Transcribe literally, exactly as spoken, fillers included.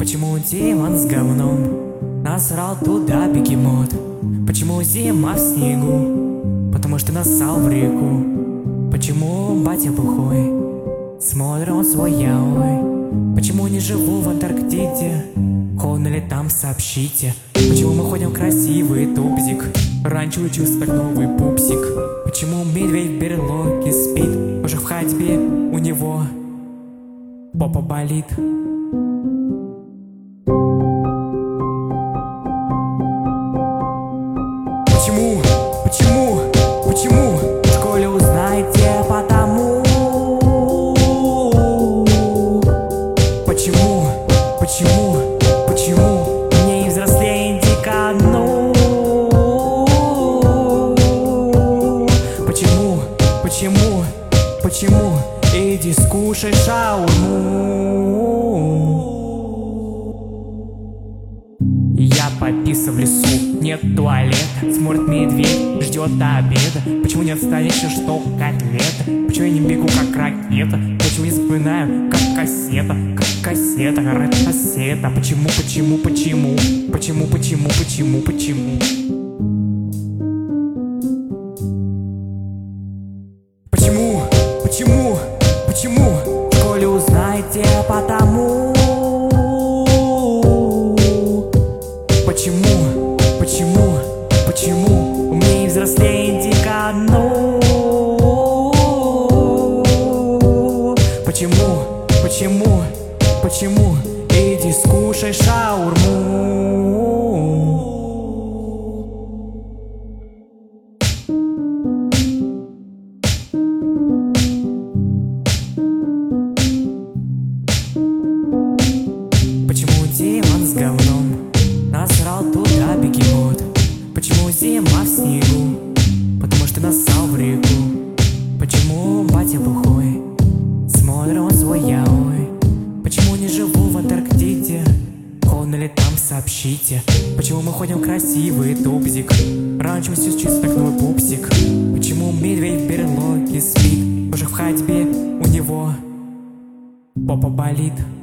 Почему демон с говном насрал туда бегемот? Почему зима в снегу? Потому что насал в реку. Почему батя бухой смотрит он свой яой? Почему не живу в Антарктиде? Холодно ли там, сообщите? Почему мы ходим в красивый тубзик? Раньше учился так новый пупсик. Почему медведь в берлоге спит? Уже в ходьбе у него попа болит. Почему? Почему? Почему? В школе узнаете потому. Почему? Почему? Почему? Мне и взрослее дикану. Почему? Почему? Почему? Иди скушай шаурму. Я пописал в лесу, нет туалета. Смотрит медведь, ждет обеда. Почему не отстанешь, что котлета? Почему я не бегу, как ракета? Почему не запоминаю, как кассета? Как кассета, рэп-кассета. Почему, почему, почему? Почему, почему, почему, почему? Почему, почему, почему? В школе узнаете потому. Почему, почему, почему? Умнее взрослее дикану. Почему, почему, почему? Иди скушай шаурму. Почему демон с говном насрал туда бегемот? Почему зима в снегу? Потому что насал в реку. Почему батя бухой смотрит он свой яой? Почему не живу в Антарктиде? Холодно ли там, сообщите? Почему мы ходим в красивый тубзик? Раньше мы учился так новый пупсик. Почему медведь в берлоге спит? Уже в ходьбе у него попа болит.